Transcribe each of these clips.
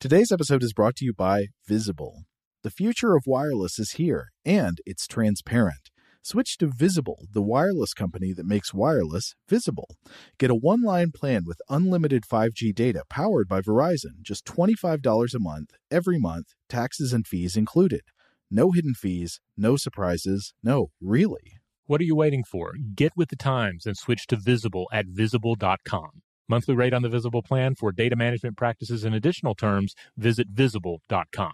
Today's episode is brought to you by Visible. The future of wireless is here, and it's transparent. Switch to Visible, the wireless company that makes wireless visible. Get a one-line plan with unlimited 5G data powered by Verizon, just $25 a month, every month, taxes and fees included. No hidden fees, no surprises, no, really. What are you waiting for? Get with the times and switch to Visible at Visible.com. Monthly rate on the Visible plan for data management practices and additional terms, visit Visible.com.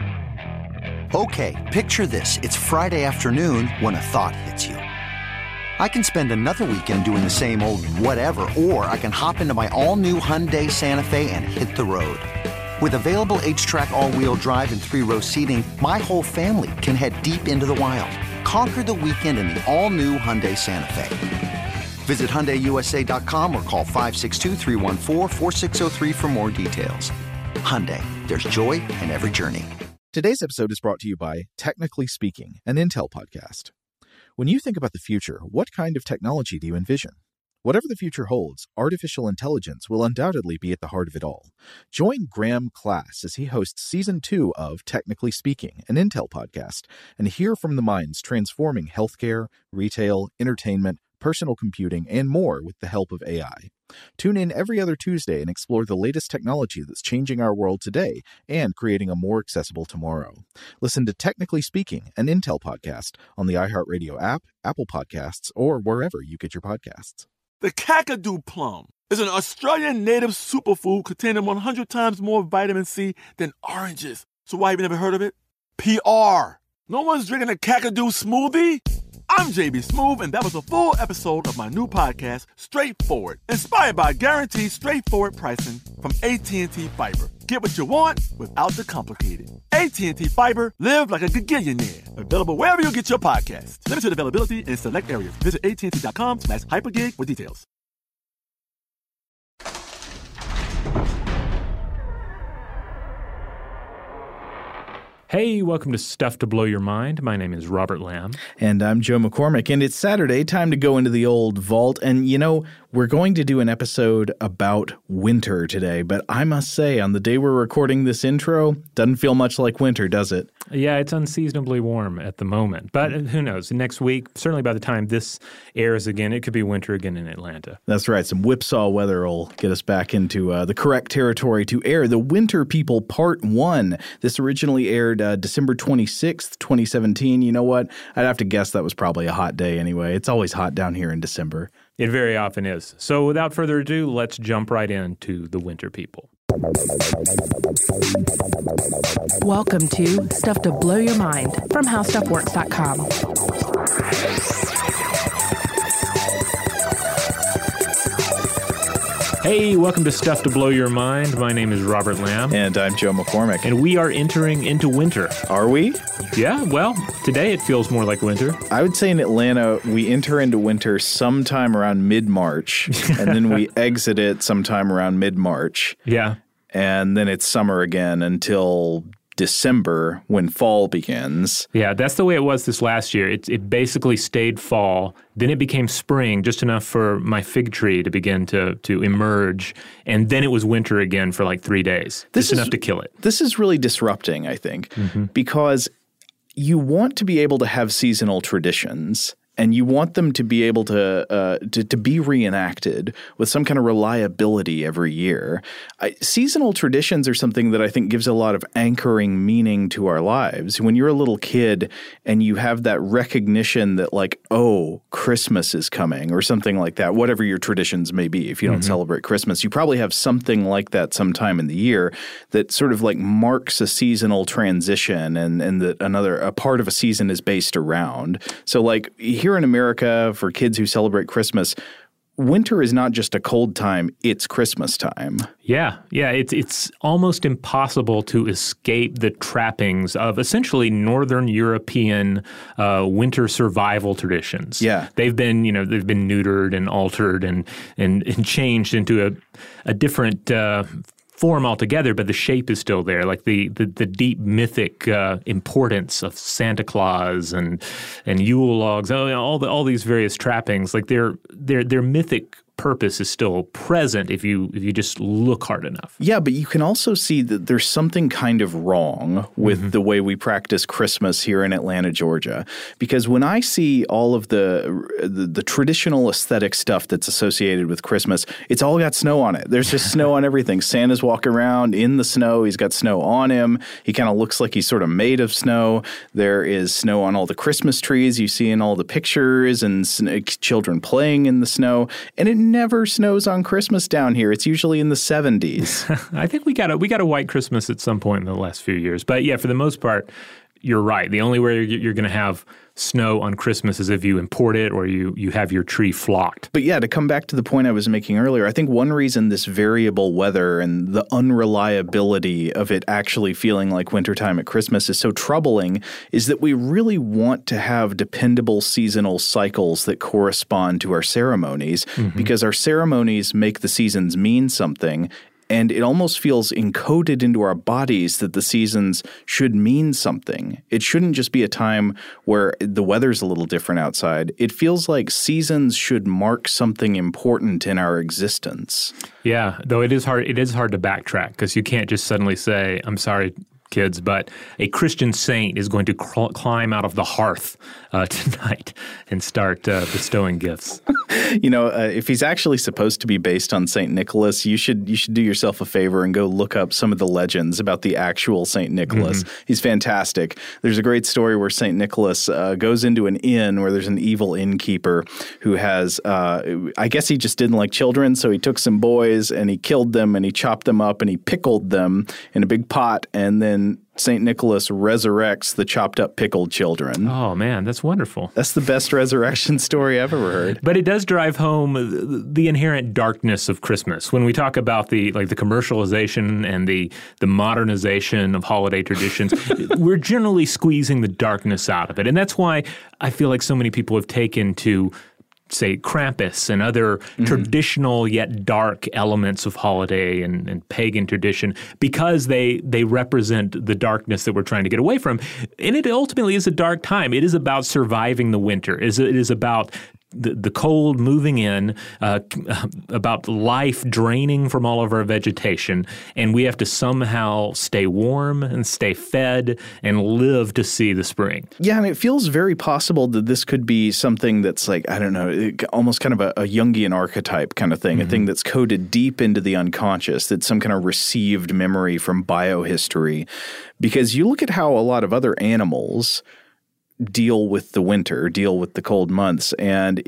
Okay, picture this. It's Friday afternoon when a thought hits you. I can spend another weekend doing the same old whatever, or I can hop into my all-new Hyundai Santa Fe and hit the road. With available H-Track all-wheel drive and three-row seating, my whole family can head deep into the wild. Conquer the weekend in the all-new Hyundai Santa Fe. Visit HyundaiUSA.com or call 562-314-4603 for more details. Hyundai, there's joy in every journey. Today's episode is brought to you by Technically Speaking, an Intel podcast. When you think about the future, what kind of technology do you envision? Whatever the future holds, artificial intelligence will undoubtedly be at the heart of it all. Join Graham Class as he hosts Season 2 of Technically Speaking, an Intel podcast, and hear from the minds transforming healthcare, retail, entertainment, personal computing, and more with the help of AI. Tune in every other Tuesday and explore the latest technology that's changing our world today and creating a more accessible tomorrow. Listen to Technically Speaking, an Intel podcast on the iHeartRadio app, Apple Podcasts, or wherever you get your podcasts. The Kakadu plum is an Australian native superfood containing 100 times more vitamin C than oranges. So why have you never heard of it? PR. No one's drinking a Kakadu smoothie? I'm JB Smoove, and that was a full episode of my new podcast, Straightforward, inspired by guaranteed straightforward pricing from AT&T Fiber. Get what you want without the complicated. AT&T Fiber, live like a gigillionaire. Available wherever you get your podcasts. Limited availability in select areas. Visit AT&T.com/hypergig for details. Hey, welcome to Stuff to Blow Your Mind. My name is Robert Lamb. And I'm Joe McCormick, and it's Saturday, time to go into the old vault. And, you know, we're going to do an episode about winter today, but I must say, on the day we're recording this intro, doesn't feel much like winter, does it? Yeah, it's unseasonably warm at the moment, but who knows? Next week, certainly by the time this airs again, it could be winter again in Atlanta. That's right. Some whipsaw weather will get us back into the correct territory to air The Winter People Part 1. This originally aired December 26th, 2017. You know what? I'd have to guess that was probably a hot day anyway. It's always hot down here in December. It very often is. So without further ado, let's jump right into The Winter People. Welcome to Stuff to Blow Your Mind from HowStuffWorks.com. Hey, welcome to Stuff to Blow Your Mind. My name is Robert Lamb. And I'm Joe McCormick. And we are entering into winter. Are we? Yeah, well, today it feels more like winter. I would say in Atlanta, we enter into winter sometime around mid-March, and then we exit it sometime around mid-March. Yeah. And then it's summer again until December when fall begins. Yeah, that's the way it was this last year. It basically stayed fall. Then it became spring, just enough for my fig tree to begin to emerge. And then it was winter again for like 3 days. Just enough to kill it. This is really disrupting, I think, because you want to be able to have seasonal traditions. And you want them to be able to be reenacted with some kind of reliability every year. Seasonal traditions are something that I think gives a lot of anchoring meaning to our lives. When you're a little kid and you have that recognition that like, oh, Christmas is coming or something like that, whatever your traditions may be. If you don't celebrate Christmas, you probably have something like that sometime in the year that sort of like marks a seasonal transition and that a part of a season is based around. So like here in America, for kids who celebrate Christmas, winter is not just a cold time, it's Christmas time. Yeah. It's almost impossible to escape the trappings of essentially Northern European winter survival traditions. Yeah. They've been neutered and altered and changed into a different form altogether, but the shape is still there, like the deep mythic importance of Santa Claus and Yule logs, all these various trappings, like they're mythic purpose is still present if you just look hard enough. Yeah, but you can also see that there's something kind of wrong with the way we practice Christmas here in Atlanta, Georgia. Because when I see all of the traditional aesthetic stuff that's associated with Christmas, it's all got snow on it. There's just snow on everything. Santa's walking around in the snow. He's got snow on him. He kind of looks like he's sort of made of snow. There is snow on all the Christmas trees you see in all the pictures, and children playing in the snow. And it never snows on Christmas down here. It's usually in the 70s. I think we got a white Christmas at some point in the last few years. But yeah, for the most part, you're right. The only way you're going to have snow on Christmas is if you import it or you have your tree flocked. But yeah, to come back to the point I was making earlier, I think one reason this variable weather and the unreliability of it actually feeling like wintertime at Christmas is so troubling is that we really want to have dependable seasonal cycles that correspond to our ceremonies because our ceremonies make the seasons mean something. And it almost feels encoded into our bodies that the seasons should mean something. It shouldn't just be a time where the weather's a little different outside. It feels like seasons should mark something important in our existence. Yeah, though it is hard to backtrack because you can't just suddenly say, I'm sorry, kids, but a Christian saint is going to climb out of the hearth tonight and start bestowing gifts. If he's actually supposed to be based on St. Nicholas, you should do yourself a favor and go look up some of the legends about the actual St. Nicholas. He's fantastic. There's a great story where St. Nicholas goes into an inn where there's an evil innkeeper who has, I guess he just didn't like children, so he took some boys and he killed them and he chopped them up and he pickled them in a big pot, and then St. Nicholas resurrects the chopped up pickled children. Oh, man, that's wonderful. That's the best resurrection story I've ever heard. But it does drive home the inherent darkness of Christmas. When we talk about the commercialization and the modernization of holiday traditions, we're generally squeezing the darkness out of it. And that's why I feel like so many people have taken to say Krampus and other traditional yet dark elements of holiday and pagan tradition because they represent the darkness that we're trying to get away from. And it ultimately is a dark time. It is about surviving the winter. It is about the cold moving in, about life draining from all of our vegetation, and we have to somehow stay warm and stay fed and live to see the spring. Yeah, and it feels very possible that this could be something that's like, I don't know, almost kind of a Jungian archetype kind of thing, a thing that's coded deep into the unconscious, that's some kind of received memory from biohistory. Because you look at how a lot of other animals deal with the winter, deal with the cold months, and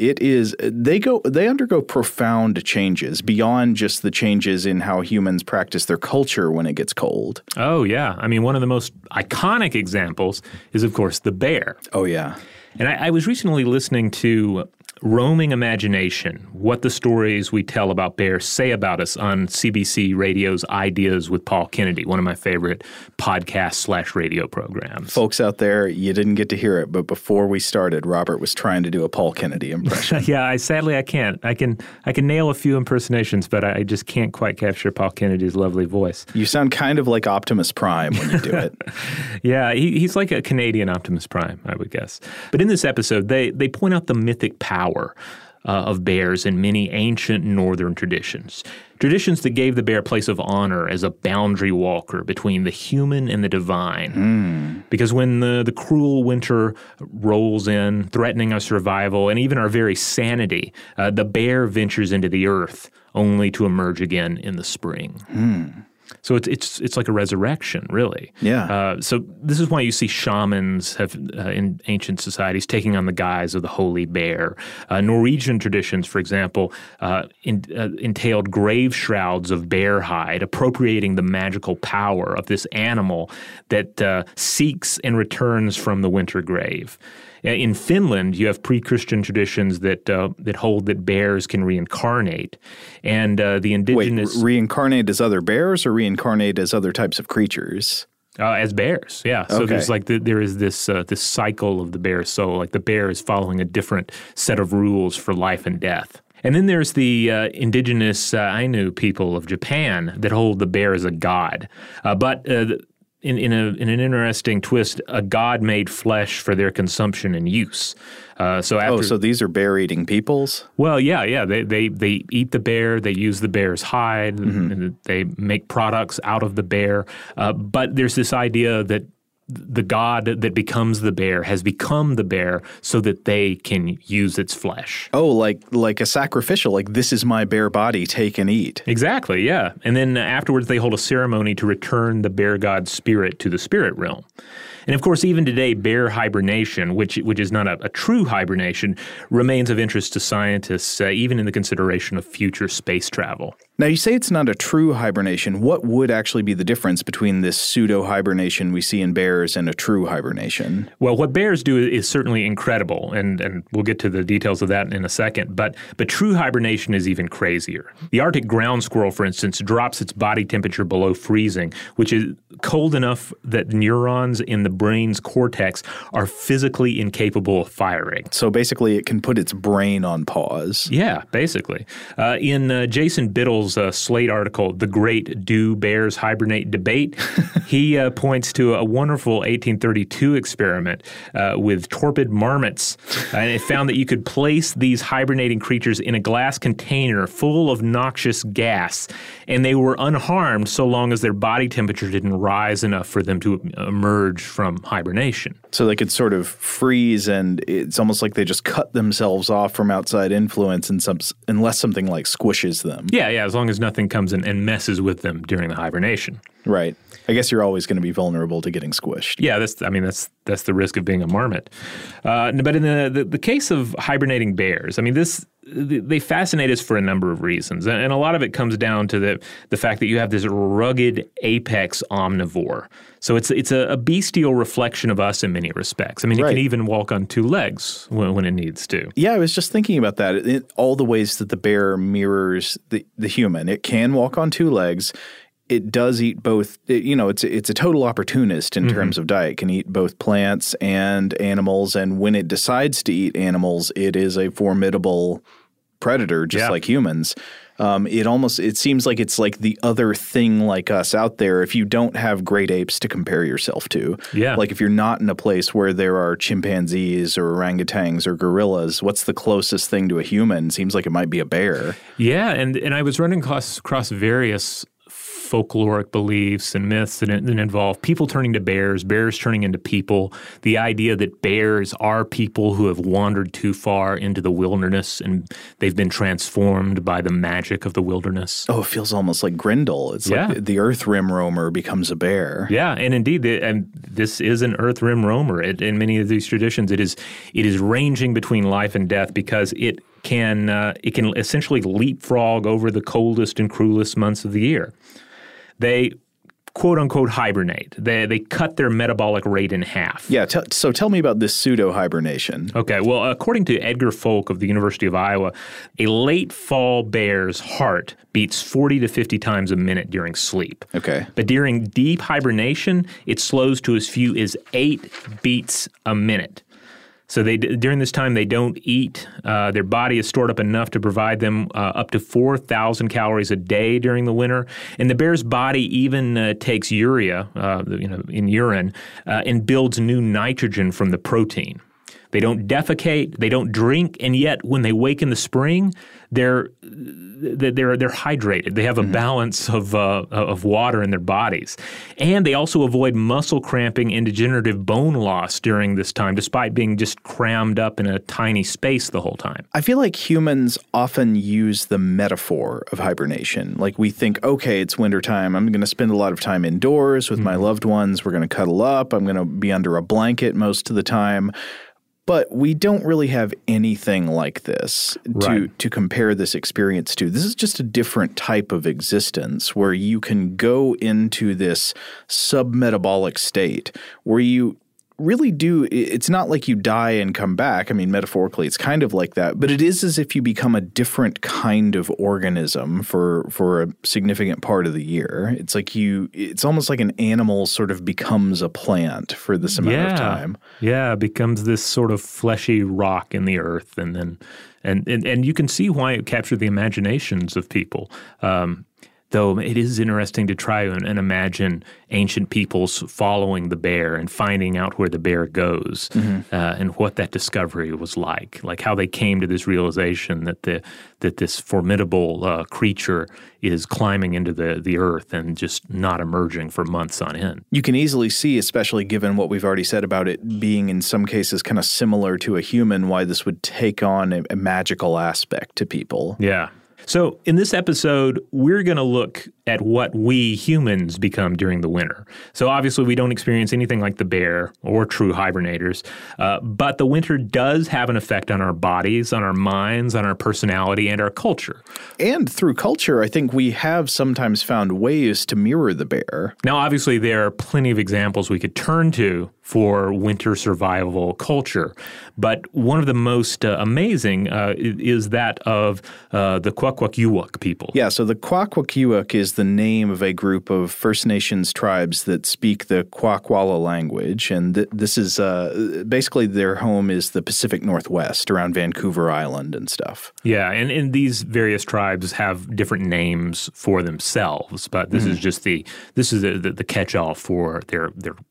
they undergo profound changes beyond just the changes in how humans practice their culture when it gets cold. Oh, yeah. I mean, one of the most iconic examples is, of course, the bear. Oh, yeah. And I was recently listening to Roaming Imagination, What the Stories We Tell About Bears Say About Us on CBC Radio's Ideas with Paul Kennedy, one of my favorite podcast/radio programs. Folks out there, you didn't get to hear it, but before we started, Robert was trying to do a Paul Kennedy impression. Yeah, sadly I can't. I can nail a few impersonations, but I just can't quite capture Paul Kennedy's lovely voice. You sound kind of like Optimus Prime when you do it. Yeah, he's like a Canadian Optimus Prime, I would guess. But in this episode, they point out the mythic power of bears in many ancient northern traditions that gave the bear a place of honor as a boundary walker between the human and the divine. Because when the cruel winter rolls in, threatening our survival and even our very sanity, the bear ventures into the earth only to emerge again in the spring. So it's like a resurrection, really. Yeah. So this is why you see shamans in ancient societies taking on the guise of the holy bear. Norwegian traditions, for example, entailed grave shrouds of bear hide, appropriating the magical power of this animal that seeks and returns from the winter grave. In Finland, you have pre-Christian traditions that hold that bears can reincarnate, and the indigenous reincarnate as other bears or reincarnate as other types of creatures. As bears, yeah. So there's there is this cycle of the bear's soul, like the bear is following a different set of rules for life and death. And then there's the indigenous Ainu people of Japan that hold the bear as a god, but in an interesting twist, a god made flesh for their consumption and use. So these are bear-eating peoples? Well, yeah. They eat the bear. They use the bear's hide. And they make products out of the bear. But there's this idea that the god that becomes the bear has become the bear so that they can use its flesh. Oh, like a sacrificial, like this is my bear body, take and eat. Exactly, yeah. And then afterwards they hold a ceremony to return the bear god's spirit to the spirit realm. And of course, even today, bear hibernation, which is not a true hibernation, remains of interest to scientists, even in the consideration of future space travel. Now, you say it's not a true hibernation. What would actually be the difference between this pseudo-hibernation we see in bears and a true hibernation? Well, what bears do is certainly incredible, and we'll get to the details of that in a second, but true hibernation is even crazier. The Arctic ground squirrel, for instance, drops its body temperature below freezing, which is cold enough that neurons in the brain's cortex are physically incapable of firing. So basically it can put its brain on pause. Yeah, basically. In Jason Biddle's Slate article, The Great Do Bears Hibernate Debate, he points to a wonderful 1832 experiment with torpid marmots. And it found that you could place these hibernating creatures in a glass container full of noxious gas, and they were unharmed so long as their body temperature didn't rise enough for them to emerge from hibernation. So they could sort of freeze, and it's almost like they just cut themselves off from outside influence unless something like squishes them. Yeah, as long as nothing comes in and messes with them during the hibernation. Right. I guess you're always going to be vulnerable to getting squished. Yeah, that's the risk of being a marmot. But in the case of hibernating bears, I mean, they fascinate us for a number of reasons, and a lot of it comes down to the fact that you have this rugged apex omnivore. So it's a bestial reflection of us in many respects. I mean, it can even walk on two legs when it needs to. Yeah, I was just thinking about that. All the ways that the bear mirrors the human. It can walk on two legs. It does eat both. It's a total opportunist in terms of diet. It can eat both plants and animals. And when it decides to eat animals, it is a formidable predator, just like humans. It seems like it's like the other thing like us out there if you don't have great apes to compare yourself to. Yeah. Like if you're not in a place where there are chimpanzees or orangutans or gorillas, what's the closest thing to a human? Seems like it might be a bear. Yeah, and I was running across various folkloric beliefs and myths that involve people turning to bears turning into people, the idea that bears are people who have wandered too far into the wilderness and they've been transformed by the magic of the wilderness. Oh, it feels almost like Grendel. It's like the Earth Rim roamer becomes a bear. Yeah, and indeed, this is an Earth Rim roamer. In many of these traditions, it is ranging between life and death because it can essentially leapfrog over the coldest and cruelest months of the year. They quote-unquote hibernate. They cut their metabolic rate in half. Yeah, so tell me about this pseudo-hibernation. Okay, well, according to Edgar Folk of the University of Iowa, a late fall bear's heart beats 40 to 50 times a minute during sleep. Okay. But during deep hibernation, it slows to as few as 8 beats a minute. So during this time, they don't eat. Their body is stored up enough to provide them up to 4,000 calories a day during the winter. And the bear's body even takes urea, in urine, and builds new nitrogen from the protein. They don't defecate, they don't drink, and yet when they wake in the spring, they're hydrated. They have a balance of water in their bodies. And they also avoid muscle cramping and degenerative bone loss during this time, despite being just crammed up in a tiny space the whole time. I feel like humans often use the metaphor of hibernation. Like we think, okay, it's wintertime. I'm going to spend a lot of time indoors with my loved ones. We're going to cuddle up. I'm going to be under a blanket most of the time. But we don't really have anything like this to compare this experience to. This is just a different type of existence where you can go into this submetabolic state where you really do – it's not like you die and come back. I mean, metaphorically, it's kind of like that. But it is as if you become a different kind of organism for a significant part of the year. It's like it's almost like an animal sort of becomes a plant for this amount of time. Yeah, it becomes this sort of fleshy rock in the earth. And then and you can see why it captured the imaginations of people. Though it is interesting to try and imagine ancient peoples following the bear and finding out where the bear goes, and what that discovery was like how they came to this realization that this formidable creature is climbing into the earth and just not emerging for months on end. You can easily see, especially given what we've already said about it being in some cases kind of similar to a human, why this would take on a magical aspect to people. Yeah. So in this episode, we're going to look at what we humans become during the winter. So obviously we don't experience anything like the bear or true hibernators, but the winter does have an effect on our bodies, on our minds, on our personality, and our culture. And through culture, I think we have sometimes found ways to mirror the bear. Now, obviously, there are plenty of examples we could turn to for winter survival culture, but one of the most amazing is that of the Kwakwaka'wakw people. Yeah, so the Kwakwaka'wakw is the name of a group of First Nations tribes that speak the Kwakwala language, and this is basically their home is the Pacific Northwest around Vancouver Island and stuff. Yeah, and these various tribes have different names for themselves, but this is just the catch-all for their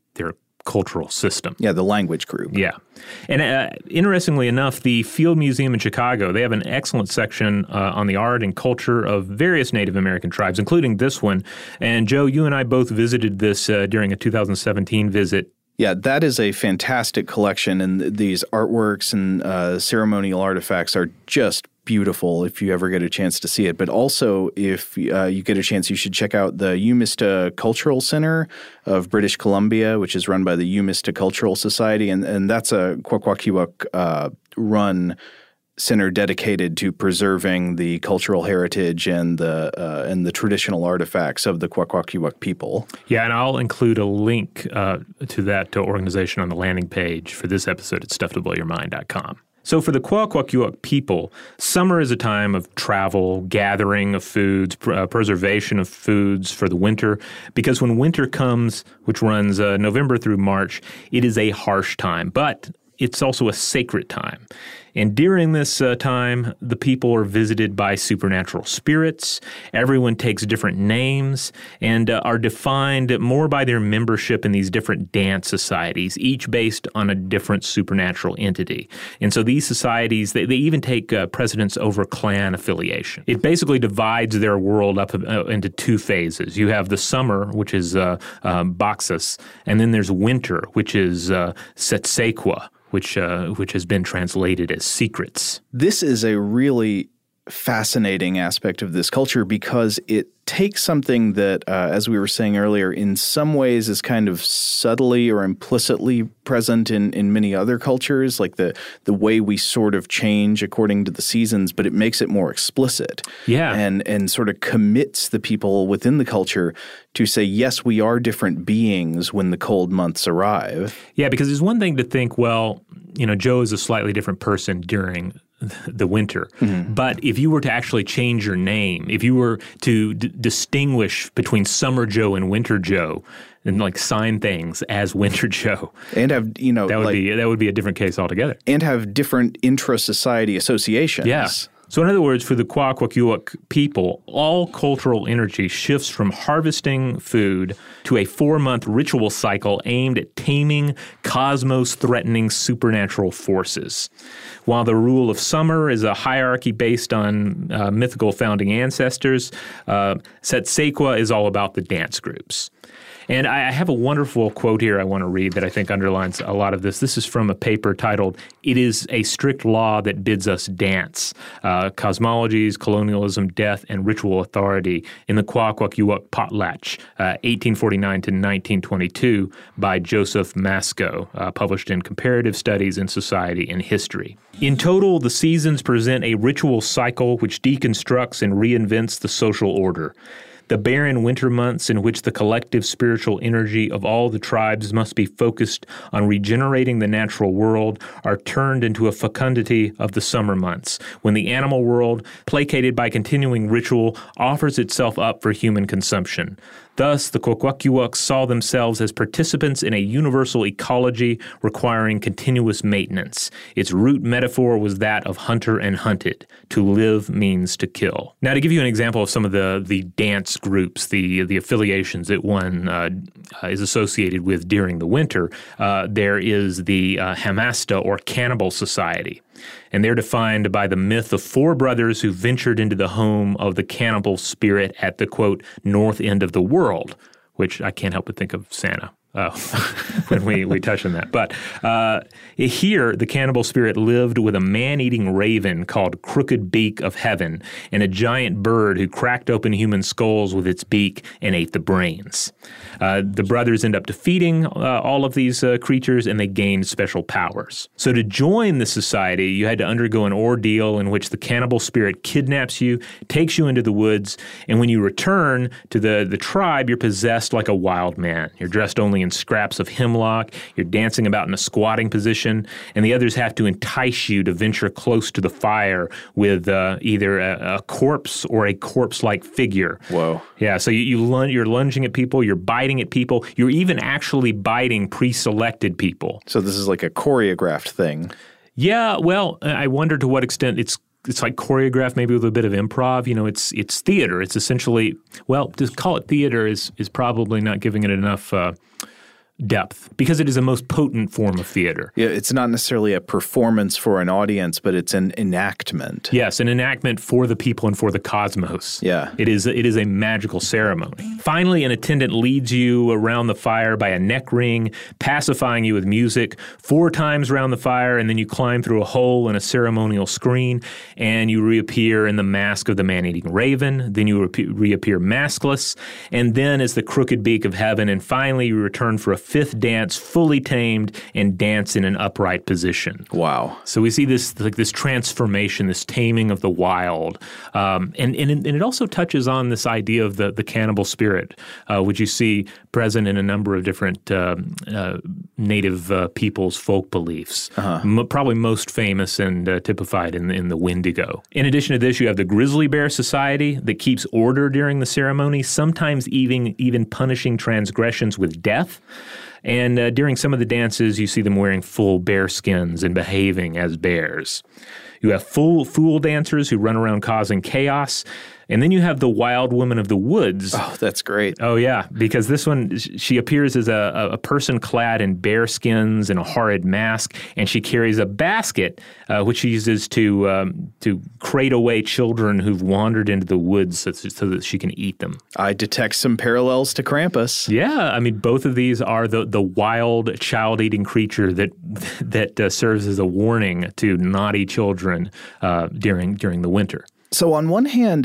cultural system. Yeah, the language group. Yeah. And interestingly enough, the Field Museum in Chicago, they have an excellent section on the art and culture of various Native American tribes, including this one. And Joe, you and I both visited this during a 2017 visit. Yeah, that is a fantastic collection, and these artworks and ceremonial artifacts are just beautiful if you ever get a chance to see it. But also, if you get a chance, you should check out the Uminista Cultural Center of British Columbia, which is run by the Uminista Cultural Society, and that's a Kwakwaka'wakw run center dedicated to preserving the cultural heritage and the traditional artifacts of the Kwakwaka'wakw people. Yeah, and I'll include a link to that organization on the landing page for this episode at stufftoblowyourmind.com. So for the Kwakwaka'wakw people, summer is a time of travel, gathering of foods, preservation of foods for the winter, because when winter comes, which runs November through March, it is a harsh time, but it's also a sacred time. And during this time, the people are visited by supernatural spirits. Everyone takes different names and are defined more by their membership in these different dance societies, each based on a different supernatural entity. And so these societies, they even take precedence over clan affiliation. It basically divides their world up into two phases. You have the summer, which is Baxas, and then there's winter, which is Setsekwa, which has been translated as secrets. This is a really fascinating aspect of this culture because it takes something that, as we were saying earlier, in some ways is kind of subtly or implicitly present in many other cultures, like the way we sort of change according to the seasons, but it makes it more explicit. Yeah. And sort of commits the people within the culture to say, yes, we are different beings when the cold months arrive. Yeah, because it's one thing to think, well, Joe is a slightly different person during the winter. Mm-hmm. But if you were to actually change your name, if you were to distinguish between Summer Joe and Winter Joe and sign things as Winter Joe, and have that would be a different case altogether. And have different intra-society associations. Yeah. So in other words, for the Kwakwaka'wakw people, all cultural energy shifts from harvesting food to a 4-month ritual cycle aimed at taming cosmos-threatening supernatural forces. While the rule of summer is a hierarchy based on mythical founding ancestors, Setsekwa is all about the dance groups. And I have a wonderful quote here I want to read that I think underlines a lot of this. This is from a paper titled, "It is a Strict Law That Bids Us Dance, Cosmologies, Colonialism, Death, and Ritual Authority in the Kwakwaka'wakw Potlatch, 1849 to 1922 by Joseph Masco, published in Comparative Studies in Society and History. In total, the seasons present a ritual cycle which deconstructs and reinvents the social order. The barren winter months in which the collective spiritual energy of all the tribes must be focused on regenerating the natural world are turned into a fecundity of the summer months, when the animal world, placated by continuing ritual, offers itself up for human consumption. Thus, the Kwakwaka'wakw saw themselves as participants in a universal ecology requiring continuous maintenance. Its root metaphor was that of hunter and hunted. To live means to kill. Now, to give you an example of some of the dance groups, the affiliations that one is associated with during the winter, there is the Hamasta, or Cannibal Society. And they're defined by the myth of four brothers who ventured into the home of the cannibal spirit at the, quote, north end of the world, which I can't help but think of Santa. When we touch on that. But here, the cannibal spirit lived with a man-eating raven called Crooked Beak of Heaven and a giant bird who cracked open human skulls with its beak and ate the brains. The brothers end up defeating all of these creatures, and they gained special powers. So to join the society, you had to undergo an ordeal in which the cannibal spirit kidnaps you, takes you into the woods, and when you return to the tribe, you're possessed like a wild man. You're dressed only in scraps of hemlock, you're dancing about in a squatting position, and the others have to entice you to venture close to the fire with either a corpse or a corpse-like figure. Whoa. Yeah, so you're lunging at people, you're biting at people, you're even actually biting pre-selected people. So this is like a choreographed thing. Yeah, well, I wonder to what extent it's like choreographed, maybe with a bit of improv. You know, it's theater. It's essentially, well, to call it theater is probably not giving it enough depth, because it is a most potent form of theater. Yeah, it's not necessarily a performance for an audience, but it's an enactment. Yes, an enactment for the people and for the cosmos. Yeah. It is a magical ceremony. Finally, an attendant leads you around the fire by a neck ring, pacifying you with music 4 times around the fire, and then you climb through a hole in a ceremonial screen, and you reappear in the mask of the man-eating raven. Then you reappear maskless, and then as the Crooked Beak of Heaven, and finally you return for a 5th dance, fully tamed, and dance in an upright position. Wow. So we see this transformation, this taming of the wild. And it also touches on this idea of the cannibal spirit, which you see present in a number of different native peoples' folk beliefs. Probably most famous and typified in the Wendigo. In addition to this, you have the Grizzly Bear Society that keeps order during the ceremony, sometimes even punishing transgressions with death. And during some of the dances, you see them wearing full bear skins and behaving as bears. You have fool dancers who run around causing chaos. And then you have the Wild Woman of the Woods. Oh, that's great. Oh, yeah, because this one, she appears as a person clad in bear skins and a horrid mask, and she carries a basket, which she uses to crate away children who've wandered into the woods so that she can eat them. I detect some parallels to Krampus. Yeah, I mean, both of these are the wild child-eating creature that serves as a warning to naughty children during the winter. So on one hand,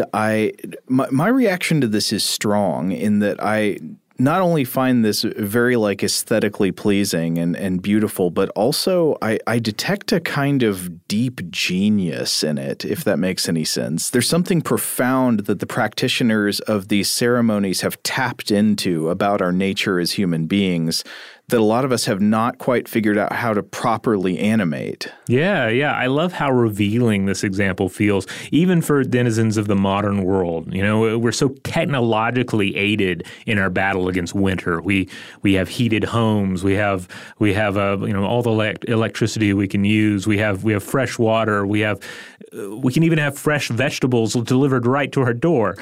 my reaction to this is strong in that I not only find this very aesthetically pleasing and beautiful, but also I detect a kind of deep genius in it, if that makes any sense. There's something profound that the practitioners of these ceremonies have tapped into about our nature as human beings that a lot of us have not quite figured out how to properly animate. Yeah. I love how revealing this example feels, even for denizens of the modern world. You know, we're so technologically aided in our battle against winter. We have heated homes. We have all the electricity we can use. We have fresh water. We can even have fresh vegetables delivered right to our door.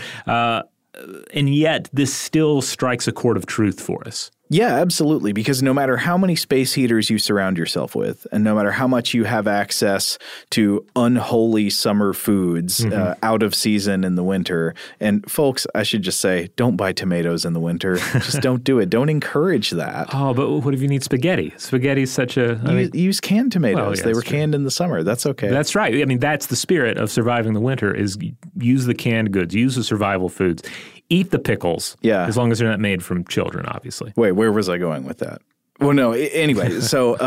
And yet, this still strikes a chord of truth for us. Yeah, absolutely. Because no matter how many space heaters you surround yourself with, and no matter how much you have access to unholy summer foods out of season in the winter, and folks, I should just say, don't buy tomatoes in the winter. Just don't do it. Don't encourage that. Oh, but what if you need spaghetti? Spaghetti is such a... Use canned tomatoes. Well, yeah, they were canned in the summer. That's okay. That's right. I mean, that's the spirit of surviving the winter is use the canned goods, use the survival foods. Eat the pickles, as long as they're not made from children, obviously. Wait, where was I going with that? Well, no, anyway, so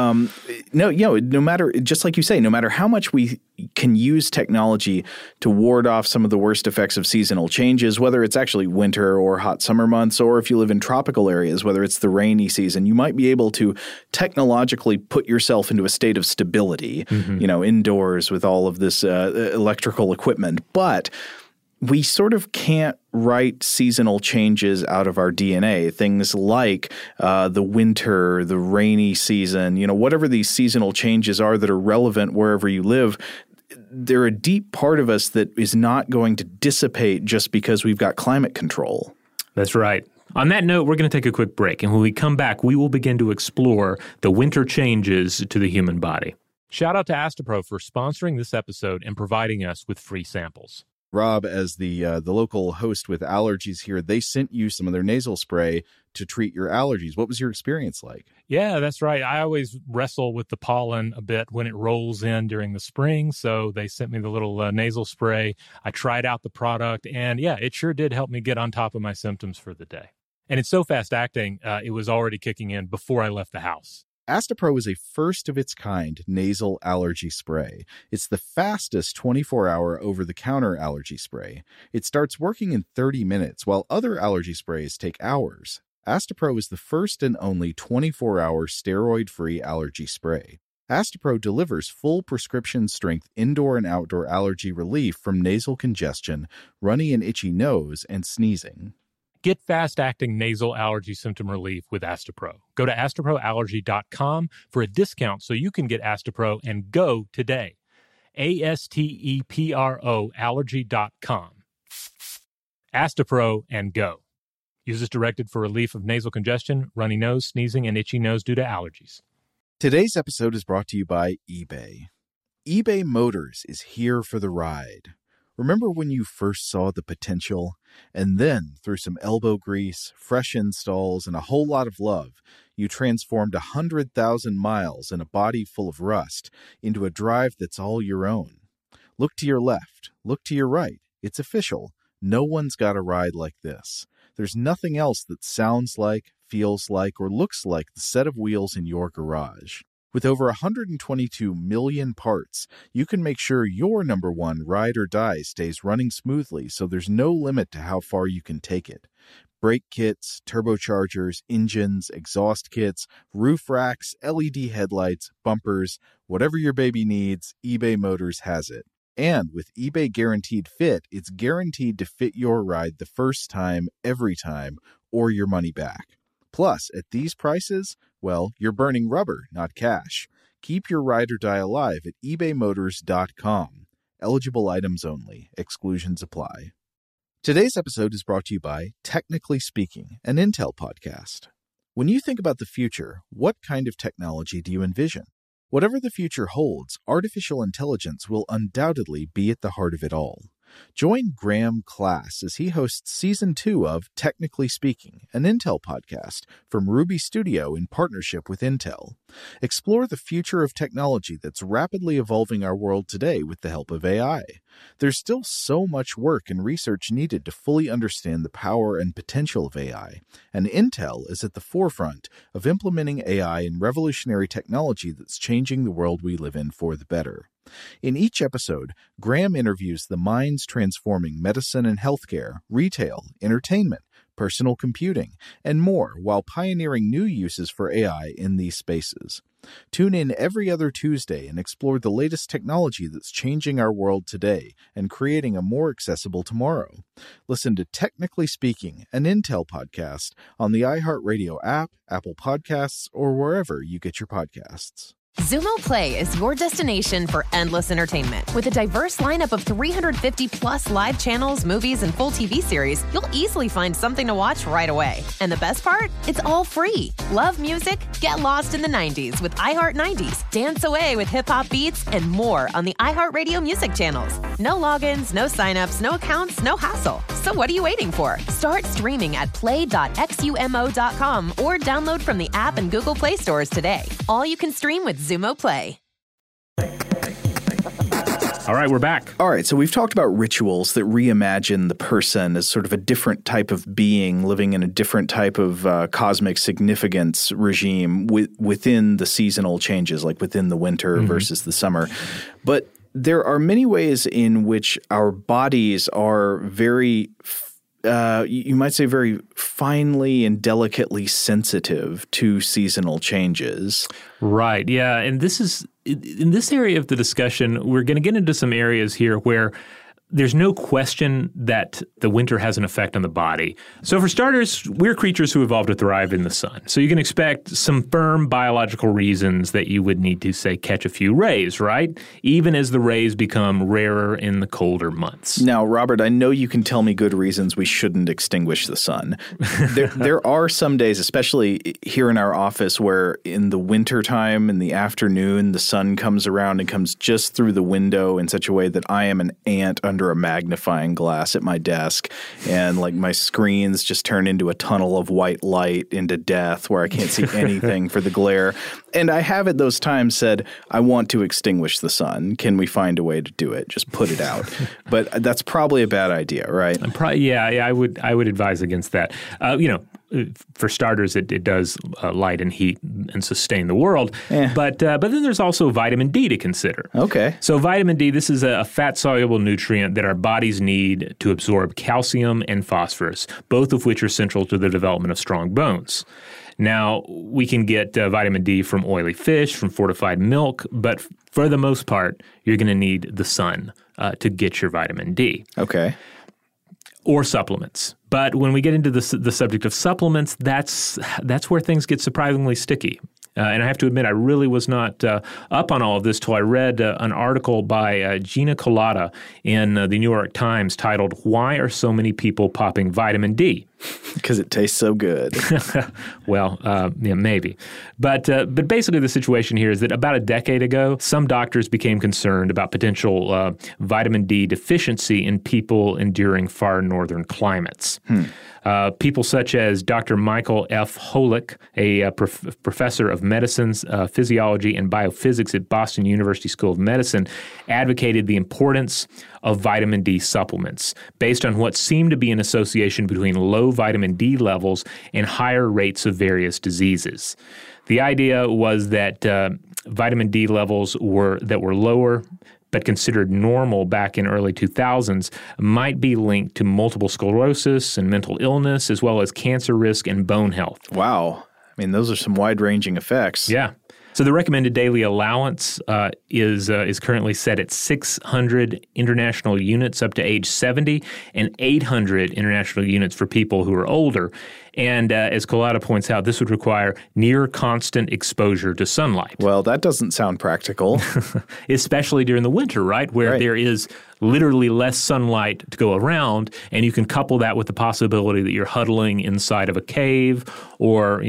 no matter, just like you say, no matter how much we can use technology to ward off some of the worst effects of seasonal changes, whether it's actually winter or hot summer months, or if you live in tropical areas, whether it's the rainy season, you might be able to technologically put yourself into a state of stability, indoors with all of this electrical equipment. But we sort of can't write seasonal changes out of our DNA. Things like the winter, the rainy season, whatever these seasonal changes are that are relevant wherever you live, they're a deep part of us that is not going to dissipate just because we've got climate control. That's right. On that note, we're going to take a quick break, and when we come back, we will begin to explore the winter changes to the human body. Shout out to Astepro for sponsoring this episode and providing us with free samples. Rob, as the local host with allergies here, they sent you some of their nasal spray to treat your allergies. What was your experience like? Yeah, that's right. I always wrestle with the pollen a bit when it rolls in during the spring, so they sent me the little nasal spray. I tried out the product, and yeah, it sure did help me get on top of my symptoms for the day. And it's so fast-acting, it was already kicking in before I left the house. Astepro is a first-of-its-kind nasal allergy spray. It's the fastest 24-hour over-the-counter allergy spray. It starts working in 30 minutes, while other allergy sprays take hours. Astepro is the first and only 24-hour steroid-free allergy spray. Astepro delivers full prescription-strength indoor and outdoor allergy relief from nasal congestion, runny and itchy nose, and sneezing. Get fast-acting nasal allergy symptom relief with Astepro. Go to asteproallergy.com for a discount so you can get Astepro and go today. ASTEPRO allergy.com. Astepro and go. Use as directed for relief of nasal congestion, runny nose, sneezing, and itchy nose due to allergies. Today's episode is brought to you by eBay. eBay Motors is here for the ride. Remember when you first saw the potential? And then, through some elbow grease, fresh installs, and a whole lot of love, you transformed 100,000 miles and a body full of rust into a drive that's all your own. Look to your left. Look to your right. It's official. No one's got a ride like this. There's nothing else that sounds like, feels like, or looks like the set of wheels in your garage. With over 122 million parts, you can make sure your number one ride or die stays running smoothly so there's no limit to how far you can take it. Brake kits, turbochargers, engines, exhaust kits, roof racks, LED headlights, bumpers, whatever your baby needs, eBay Motors has it. And with eBay Guaranteed Fit, it's guaranteed to fit your ride the first time, every time, or your money back. Plus, at these prices, well, you're burning rubber, not cash. Keep your ride or die alive at ebaymotors.com. Eligible items only. Exclusions apply. Today's episode is brought to you by Technically Speaking, an Intel podcast. When you think about the future, what kind of technology do you envision? Whatever the future holds, artificial intelligence will undoubtedly be at the heart of it all. Join Graham Class as he hosts Season 2 of Technically Speaking, an Intel podcast from Ruby Studio in partnership with Intel. Explore the future of technology that's rapidly evolving our world today with the help of AI. There's still so much work and research needed to fully understand the power and potential of AI, and Intel is at the forefront of implementing AI in revolutionary technology that's changing the world we live in for the better. In each episode, Graham interviews the minds transforming medicine and healthcare, retail, entertainment, personal computing, and more while pioneering new uses for AI in these spaces. Tune in every other Tuesday and explore the latest technology that's changing our world today and creating a more accessible tomorrow. Listen to Technically Speaking, an Intel podcast on the iHeartRadio app, Apple Podcasts, or wherever you get your podcasts. Xumo Play is your destination for endless entertainment. With a diverse lineup of 350-plus live channels, movies, and full TV series, you'll easily find something to watch right away. And the best part? It's all free. Love music? Get lost in the 90s with iHeart 90s, dance away with hip-hop beats, and more on the iHeartRadio music channels. No logins, no signups, no accounts, no hassle. So what are you waiting for? Start streaming at play.xumo.com or download from the app and Google Play stores today. All you can stream with Xumo Play. All right, we're back. All right, so we've talked about rituals that reimagine the person as sort of a different type of being living in a different type of cosmic significance regime within the seasonal changes, like within the winter versus the summer. But there are many ways in which our bodies are very you might say very finely and delicately sensitive to seasonal changes. Right. Yeah. And this is in this area of the discussion, we're going to get into some areas here where there's no question that the winter has an effect on the body. So for starters, we're creatures who evolved to thrive in the sun. So you can expect some firm biological reasons that you would need to, say, catch a few rays, right? Even as the rays become rarer in the colder months. Now, Robert, I know you can tell me good reasons we shouldn't extinguish the sun. There are some days, especially here in our office, where in the wintertime, in the afternoon, the sun comes around and comes just through the window in such a way that I am an ant under a magnifying glass at my desk, and like my screens just turn into a tunnel of white light into death where I can't see anything for the glare. And I have at those times said, I want to extinguish the sun. Can we find a way to do it? Just put it out. But that's probably a bad idea, right? I would advise against that. For starters, it does light and heat and sustain the world. But then there's also vitamin D to consider. Okay. So vitamin D, this is a fat-soluble nutrient that our bodies need to absorb calcium and phosphorus, both of which are central to the development of strong bones. Now, we can get vitamin D from oily fish, from fortified milk, but for the most part, you're going to need the sun to get your vitamin D. Okay. Or supplements. But when we get into the subject of supplements, that's where things get surprisingly sticky. And I have to admit, I really was not up on all of this till I read an article by Gina Kolata in the New York Times titled, "Why Are So Many People Popping Vitamin D?" Because it tastes so good. Well, maybe. But basically the situation here is that about a decade ago, some doctors became concerned about potential vitamin D deficiency in people enduring far northern climates. People such as Dr. Michael F. Holick, a professor of medicine, physiology, and biophysics at Boston University School of Medicine, advocated the importance of vitamin D supplements based on what seemed to be an association between low vitamin D levels and higher rates of various diseases. The idea was that vitamin D levels were lower but considered normal back in early 2000s might be linked to multiple sclerosis and mental illness, as well as cancer risk and bone health. Wow. I mean, those are some wide-ranging effects. Yeah. So the recommended daily allowance is currently set at 600 international units up to age 70 and 800 international units for people who are older. And as Kolata points out, this would require near constant exposure to sunlight. Well, that doesn't sound practical. Especially during the winter, right? Where there is literally less sunlight to go around, and you can couple that with the possibility that you're huddling inside of a cave or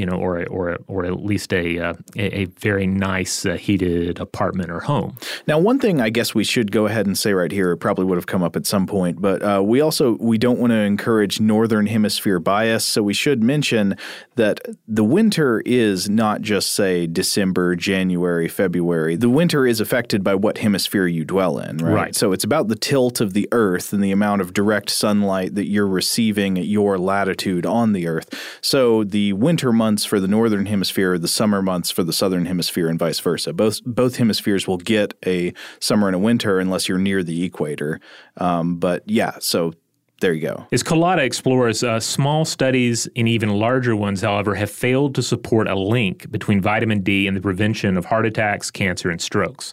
at least a very nice heated apartment or home. Now, one thing I guess we should go ahead and say right here, it probably would have come up at some point, but we don't want to encourage northern hemisphere bias, so we should mention that the winter is not just, say, December, January, February. The winter is affected by what hemisphere you dwell in, right? So it's about the tilt of the Earth and the amount of direct sunlight that you're receiving at your latitude on the Earth. So the winter months for the northern hemisphere, the summer months for the southern hemisphere, and vice versa. Both hemispheres will get a summer and a winter unless you're near the equator. But yeah, so there you go. As Kolata explores, small studies and even larger ones, however, have failed to support a link between vitamin D and the prevention of heart attacks, cancer, and strokes.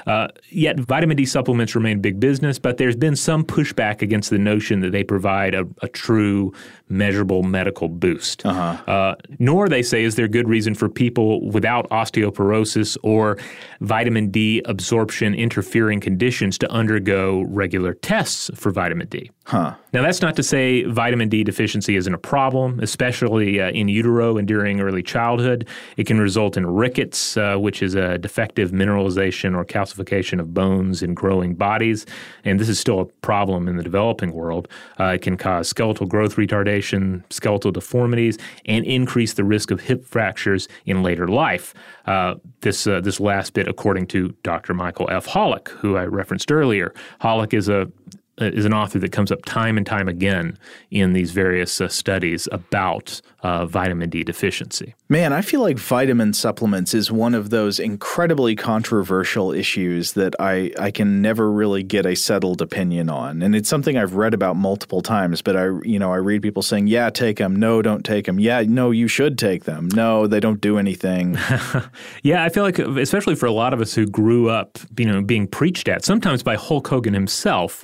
Yet vitamin D supplements remain big business, but there's been some pushback against the notion that they provide a true, measurable medical boost. Nor, they say, is there good reason for people without osteoporosis or vitamin D absorption interfering conditions to undergo regular tests for vitamin D. Now, that's not to say vitamin D deficiency isn't a problem, especially in utero and during early childhood. It can result in rickets, which is a defective mineralization or calcification of bones in growing bodies, and this is still a problem in the developing world. It can cause skeletal growth retardation, skeletal deformities, and increase the risk of hip fractures in later life. This last bit, according to Dr. Michael F. Holick, who I referenced earlier. Holick is an author that comes up time and time again in these various studies about vitamin D deficiency. Man, I feel like vitamin supplements is one of those incredibly controversial issues that I can never really get a settled opinion on. And it's something I've read about multiple times, but I read people saying, yeah, take them. No, don't take them. Yeah, no, you should take them. No, they don't do anything. Yeah, I feel like, especially for a lot of us who grew up, being preached at, sometimes by Hulk Hogan himself, on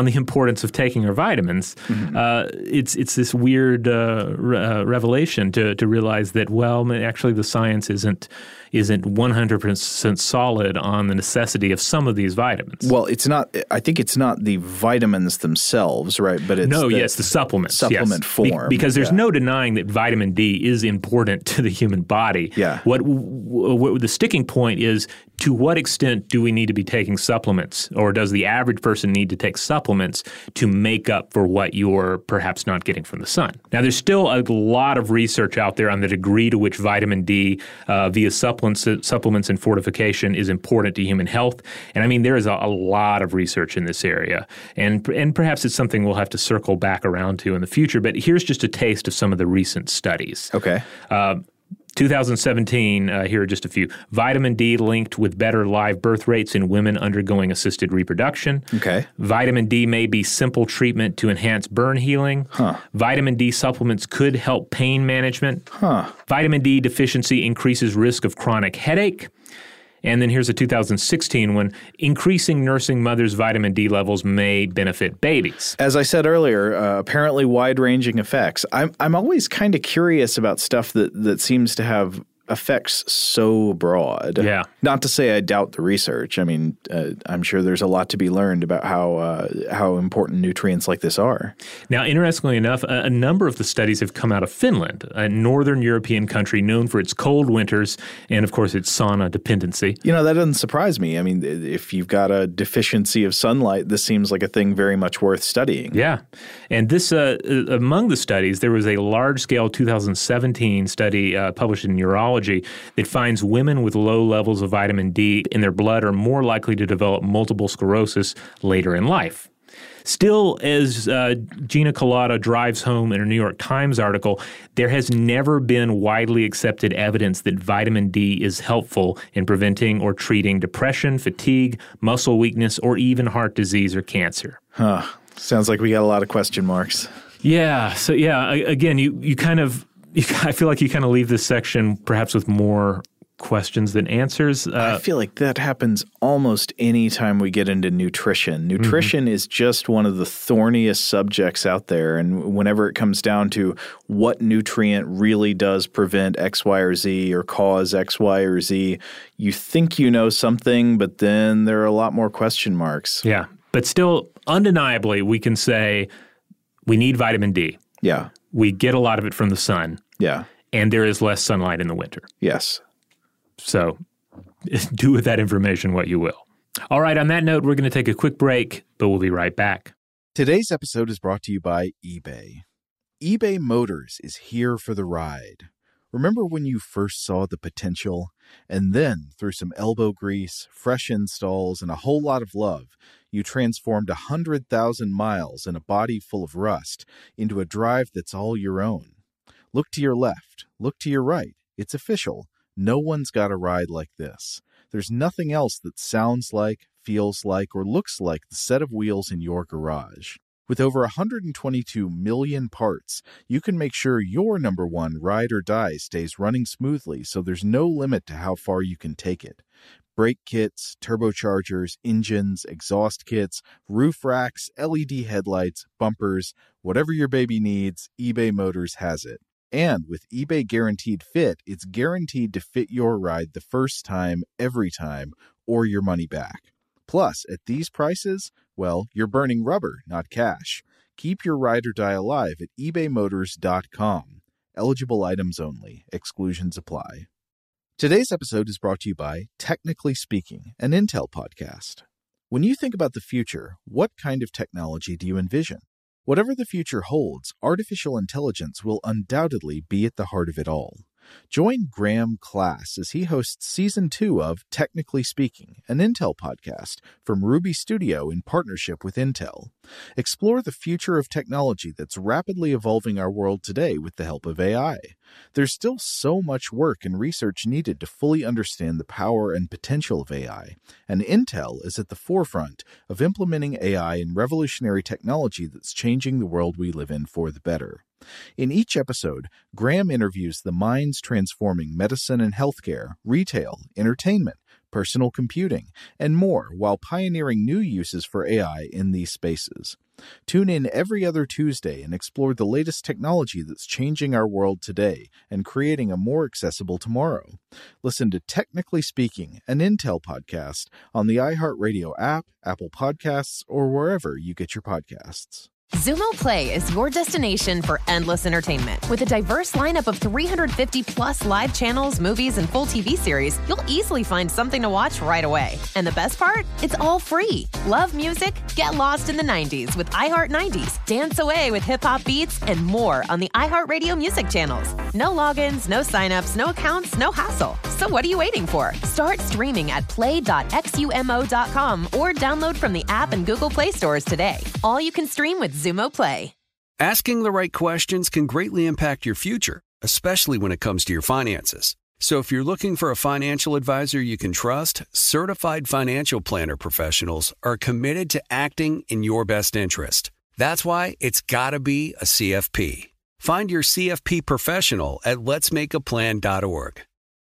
on the importance of taking our vitamins, it's this weird revelation to realize that, well, actually the science isn't 100% solid on the necessity of some of these vitamins. Well, it's not. I think it's not the vitamins themselves, right? But it's the supplements. Supplement form. Because there's no denying that vitamin D is important to the human body. Yeah. What the sticking point is, to what extent do we need to be taking supplements, or does the average person need to take supplements to make up for what you're perhaps not getting from the sun? Now, there's still a lot of research out there on the degree to which vitamin D via supplements and fortification is important to human health. And I mean, there is a lot of research in this area. And perhaps it's something we'll have to circle back around to in the future. But here's just a taste of some of the recent studies. Okay. 2017, here are just a few. Vitamin D linked with better live birth rates in women undergoing assisted reproduction. Okay. Vitamin D may be simple treatment to enhance burn healing. Vitamin D supplements could help pain management. Vitamin D deficiency increases risk of chronic headache. And then here's a 2016 one. Increasing nursing mothers' vitamin D levels may benefit babies. As I said earlier, apparently wide-ranging effects. I'm always kind of curious about stuff that seems to have effects so broad. Yeah. Not to say I doubt the research. I mean, I'm sure there's a lot to be learned about how important nutrients like this are. Now, interestingly enough, a number of the studies have come out of Finland, a northern European country known for its cold winters and, of course, its sauna dependency. You know, that doesn't surprise me. I mean, if you've got a deficiency of sunlight, this seems like a thing very much worth studying. Yeah. And this, among the studies, there was a large-scale 2017 study published in Neurology that finds women with low levels of vitamin D in their blood are more likely to develop multiple sclerosis later in life. Still, as Gina Kolata drives home in a New York Times article, there has never been widely accepted evidence that vitamin D is helpful in preventing or treating depression, fatigue, muscle weakness, or even heart disease or cancer. Sounds like we got a lot of question marks. Yeah. So, again, you kind of... I feel like you kind of leave this section perhaps with more questions than answers. I feel like that happens almost any time we get into nutrition. Nutrition is just one of the thorniest subjects out there. And whenever it comes down to what nutrient really does prevent X, Y, or Z or cause X, Y, or Z, you think you know something, but then there are a lot more question marks. Yeah. But still, undeniably, we can say we need vitamin D. Yeah. We get a lot of it from the sun. Yeah. And there is less sunlight in the winter. Yes. So do with that information what you will. All right, on that note, we're going to take a quick break, but we'll be right back. Today's episode is brought to you by eBay. eBay Motors is here for the ride. Remember when you first saw the potential? And then, through some elbow grease, fresh installs, and a whole lot of love, you transformed 100,000 miles and a body full of rust into a drive that's all your own. Look to your left. Look to your right. It's official. No one's got a ride like this. There's nothing else that sounds like, feels like, or looks like the set of wheels in your garage. With over 122 million parts, you can make sure your number one ride or die stays running smoothly, so there's no limit to how far you can take it. Brake kits, turbochargers, engines, exhaust kits, roof racks, LED headlights, bumpers, whatever your baby needs, eBay Motors has it. And with eBay Guaranteed Fit, it's guaranteed to fit your ride the first time, every time, or your money back. Plus, at these prices, well, you're burning rubber, not cash. Keep your ride or die alive at ebaymotors.com. Eligible items only. Exclusions apply. Today's episode is brought to you by Technically Speaking, an Intel podcast. When you think about the future, what kind of technology do you envision? Whatever the future holds, artificial intelligence will undoubtedly be at the heart of it all. Join Graham Class as he hosts Season 2 of Technically Speaking, an Intel podcast from Ruby Studio in partnership with Intel. Explore the future of technology that's rapidly evolving our world today with the help of AI. There's still so much work and research needed to fully understand the power and potential of AI, and Intel is at the forefront of implementing AI in revolutionary technology that's changing the world we live in for the better. In each episode, Graham interviews the minds transforming medicine and healthcare, retail, entertainment, personal computing, and more while pioneering new uses for AI in these spaces. Tune in every other Tuesday and explore the latest technology that's changing our world today and creating a more accessible tomorrow. Listen to Technically Speaking, an Intel podcast, on the iHeartRadio app, Apple Podcasts, or wherever you get your podcasts. Xumo Play is your destination for endless entertainment. With a diverse lineup of 350 plus live channels, movies, and full TV series, you'll easily find something to watch right away. And the best part? It's all free. Love music? Get lost in the 90s with iHeart 90s, dance away with hip-hop beats, and more on the iHeartRadio music channels. No logins, no signups, no accounts, no hassle. So what are you waiting for? Start streaming at play.xumo.com or download from the app and Google Play stores today. All you can stream with Xumo Play. Asking the right questions can greatly impact your future, especially when it comes to your finances. So if you're looking for a financial advisor you can trust, certified financial planner professionals are committed to acting in your best interest. That's why it's got to be a CFP. Find your CFP professional at letsmakeaplan.org.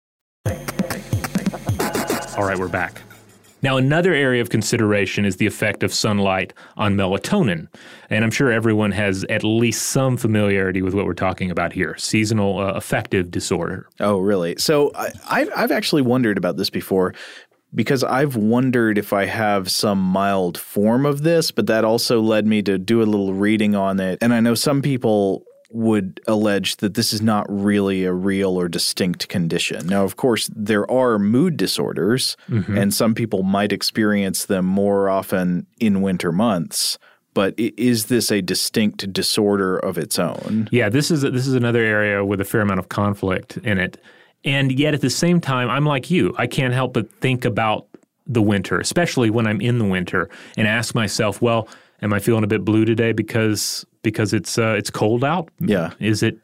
All right, we're back. Now, another area of consideration is the effect of sunlight on melatonin. And I'm sure everyone has at least some familiarity with what we're talking about here, seasonal affective disorder. Oh, really? So I've actually wondered about this before because I've wondered if I have some mild form of this, but that also led me to do a little reading on it. And I know some people would allege that this is not really a real or distinct condition. Now, of course, there are mood disorders, and some people might experience them more often in winter months. But is this a distinct disorder of its own? Yeah, this is another area with a fair amount of conflict in it. And yet at the same time, I'm like you. I can't help but think about the winter, especially when I'm in the winter, and ask myself, well, am I feeling a bit blue today because it's cold out? Yeah. Is it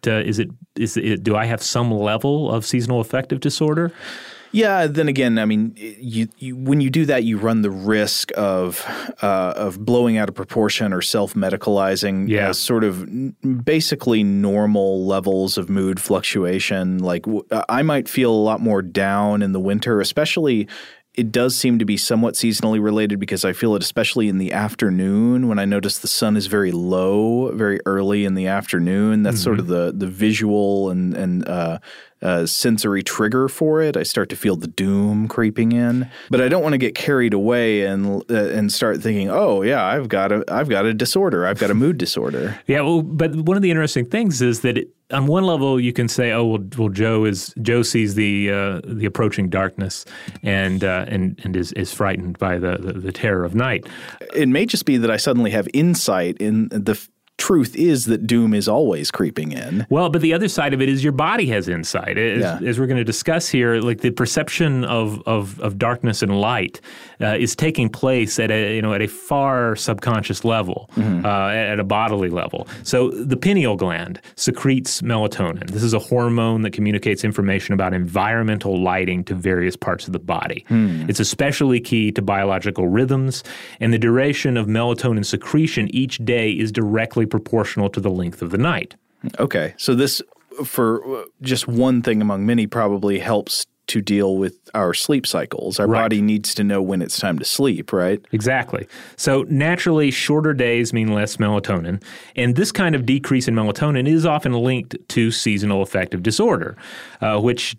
do I have some level of seasonal affective disorder? Yeah. Then again, I mean, you when you do that, you run the risk of blowing out of proportion or self-medicalizing sort of basically normal levels of mood fluctuation. Like I might feel a lot more down in the winter, especially. It does seem to be somewhat seasonally related because I feel it especially in the afternoon when I notice the sun is very low, very early in the afternoon. That's sort of the visual and sensory trigger for it. I start to feel the doom creeping in, but I don't want to get carried away and start thinking, oh yeah, I've got a disorder. I've got a mood disorder. Yeah, well, but one of the interesting things is that on one level, you can say, "Oh, well, Joe sees the approaching darkness and is frightened by the terror of night." It may just be that I suddenly have insight in the truth is that doom is always creeping in. Well, but the other side of it is your body has insight. As we're going to discuss here, like the perception of darkness and light is taking place at a far subconscious level, at a bodily level. So the pineal gland secretes melatonin. This is a hormone that communicates information about environmental lighting to various parts of the body. It's especially key to biological rhythms, and the duration of melatonin secretion each day is directly proportional to the length of the night. Okay. So this, for just one thing among many, probably helps to deal with our sleep cycles. Our body needs to know when it's time to sleep, right? Exactly. So naturally, shorter days mean less melatonin, and this kind of decrease in melatonin is often linked to seasonal affective disorder, which,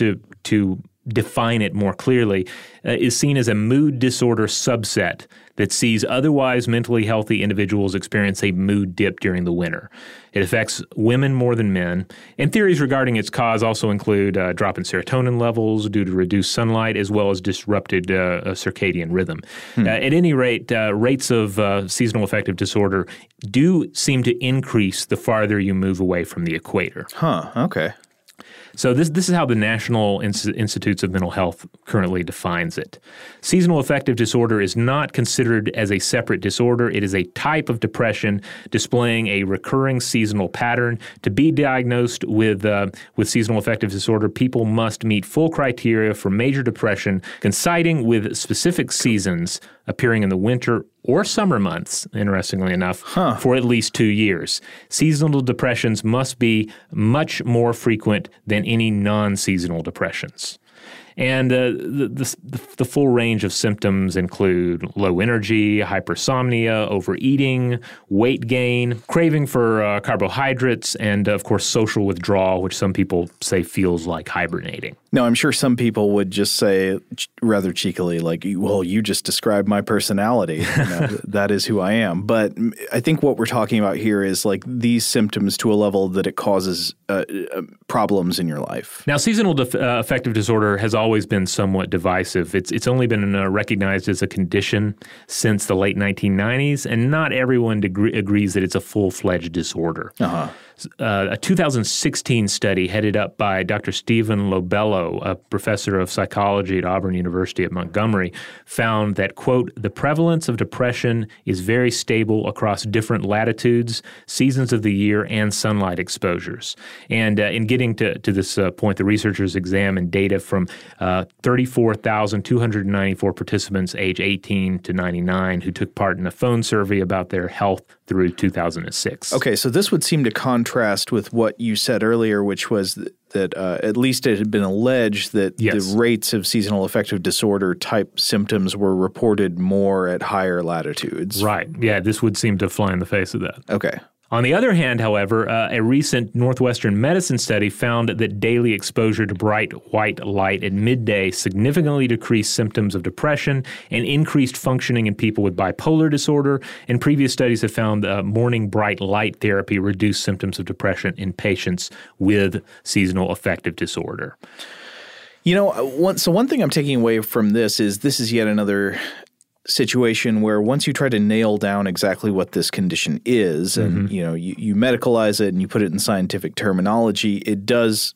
to define it more clearly, is seen as a mood disorder subset that sees otherwise mentally healthy individuals experience a mood dip during the winter. It affects women more than men, and theories regarding its cause also include drop in serotonin levels due to reduced sunlight, as well as disrupted circadian rhythm. At any rate, rates of seasonal affective disorder do seem to increase the farther you move away from the equator. Huh, okay. So this is how the National Institutes of Mental Health currently defines it. Seasonal affective disorder is not considered as a separate disorder. It is a type of depression displaying a recurring seasonal pattern. To be diagnosed with seasonal affective disorder, people must meet full criteria for major depression, coinciding with specific seasons appearing in the winter or summer months, interestingly enough, for at least 2 years. Seasonal depressions must be much more frequent than any non-seasonal depressions. And the full range of symptoms include low energy, hypersomnia, overeating, weight gain, craving for carbohydrates, and, of course, social withdrawal, which some people say feels like hibernating. Now, I'm sure some people would just say rather cheekily, like, well, you just described my personality. That is who I am. But I think what we're talking about here is like these symptoms to a level that it causes problems in your life. Now, seasonal affective disorder has always been somewhat divisive. It's only been recognized as a condition since the late 1990s, and not everyone agrees that it's a full-fledged disorder. A 2016 study headed up by Dr. Stephen Lobello, a professor of psychology at Auburn University at Montgomery, found that, quote, the prevalence of depression is very stable across different latitudes, seasons of the year, and sunlight exposures. And in getting to this point, the researchers examined data from 34,294 participants age 18 to 99 who took part in a phone survey about their health through 2006. Okay, so this would seem to contrast with what you said earlier, which was that at least it had been alleged that the rates of seasonal affective disorder type symptoms were reported more at higher latitudes. Right. Yeah, this would seem to fly in the face of that. Okay. On the other hand, however, a recent Northwestern medicine study found that daily exposure to bright white light at midday significantly decreased symptoms of depression and increased functioning in people with bipolar disorder. And previous studies have found morning bright light therapy reduced symptoms of depression in patients with seasonal affective disorder. You know, one thing I'm taking away from this is yet another situation where once you try to nail down exactly what this condition is and you medicalize it and you put it in scientific terminology, it does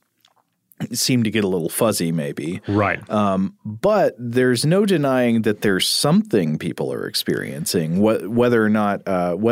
seem to get a little fuzzy maybe. Right. But there's no denying that there's something people are experiencing, whether or not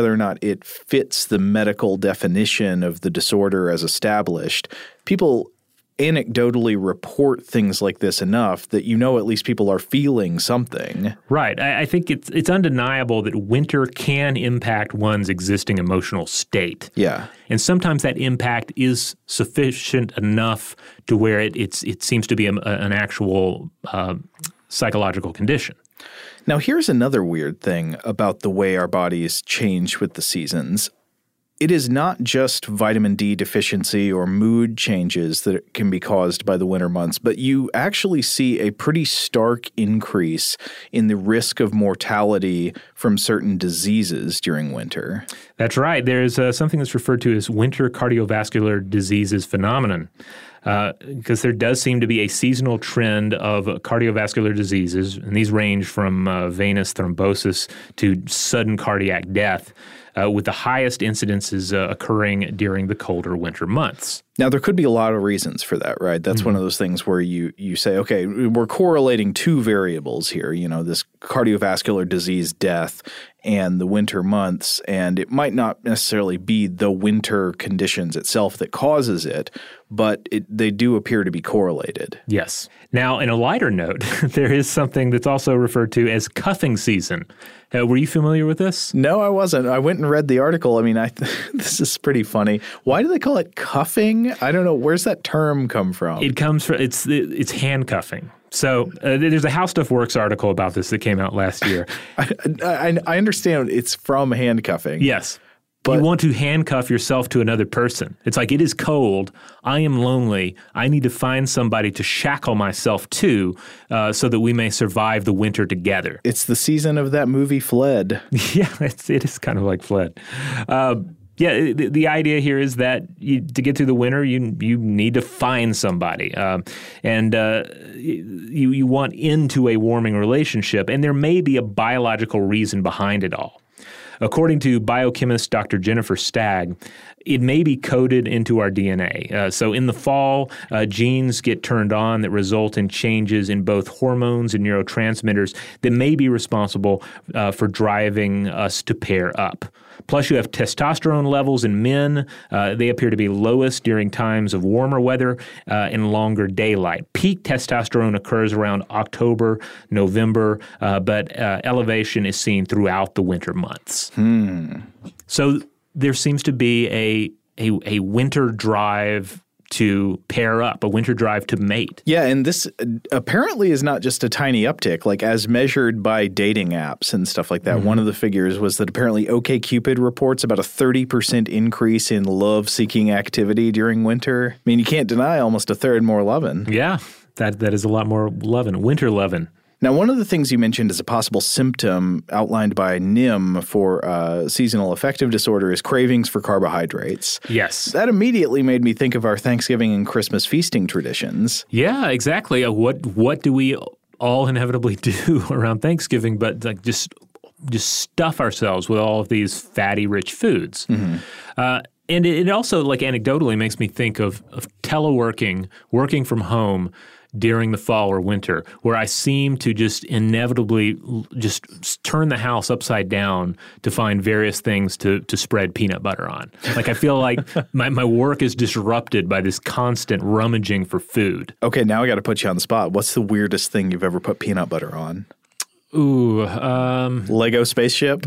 it fits the medical definition of the disorder as established. People anecdotally report things like this enough that at least people are feeling something. Right. I think it's undeniable that winter can impact one's existing emotional state. Yeah. And sometimes that impact is sufficient enough to where it seems to be an actual psychological condition. Now, here's another weird thing about the way our bodies change with the seasons. It is not just vitamin D deficiency or mood changes that can be caused by the winter months, but you actually see a pretty stark increase in the risk of mortality from certain diseases during winter. That's right. There's something that's referred to as winter cardiovascular diseases phenomenon. Because there does seem to be a seasonal trend of cardiovascular diseases, and these range from venous thrombosis to sudden cardiac death, with the highest incidences occurring during the colder winter months. Now, there could be a lot of reasons for that, right? That's one of those things where you say, okay, we're correlating two variables here, this cardiovascular disease death and the winter months, and it might not necessarily be the winter conditions itself that causes it, but they do appear to be correlated. Yes. Now, in a lighter note, there is something that's also referred to as cuffing season. Were you familiar with this? No, I wasn't. I went and read the article. I mean, this is pretty funny. Why do they call it cuffing? I don't know. Where's that term come from? It comes from it's handcuffing. So there's a How Stuff Works article about this that came out last year. I understand it's from handcuffing. Yes. But you want to handcuff yourself to another person. It's like, it is cold. I am lonely. I need to find somebody to shackle myself to so that we may survive the winter together. It's the season of that movie Fled. Yeah, it is kind of like Fled. The idea here is that to get through the winter, you need to find somebody, and you want into a warming relationship, and there may be a biological reason behind it all. According to biochemist Dr. Jennifer Stagg, it may be coded into our DNA. So in the fall, genes get turned on that result in changes in both hormones and neurotransmitters that may be responsible for driving us to pair up. Plus, you have testosterone levels in men. They appear to be lowest during times of warmer weather and longer daylight. Peak testosterone occurs around October, November, but elevation is seen throughout the winter months. So there seems to be a winter drive to pair up, a winter drive to mate. Yeah, and this apparently is not just a tiny uptick, like as measured by dating apps and stuff like that. One of the figures was that apparently OkCupid reports about a 30% increase in love-seeking activity during winter. I mean, you can't deny almost a third more lovin'. Yeah, that is a lot more lovin', winter lovin'. Now, one of the things you mentioned as a possible symptom outlined by NIM for seasonal affective disorder is cravings for carbohydrates. Yes. That immediately made me think of our Thanksgiving and Christmas feasting traditions. Yeah, exactly. What do we all inevitably do around Thanksgiving but like just stuff ourselves with all of these fatty, rich foods? And it also, like anecdotally, makes me think of teleworking, working from home during the fall or winter, where I seem to just inevitably just turn the house upside down to find various things to spread peanut butter on. Like I feel like my work is disrupted by this constant rummaging for food. Okay, now I got to put you on the spot. What's the weirdest thing you've ever put peanut butter on? Ooh, Lego spaceship?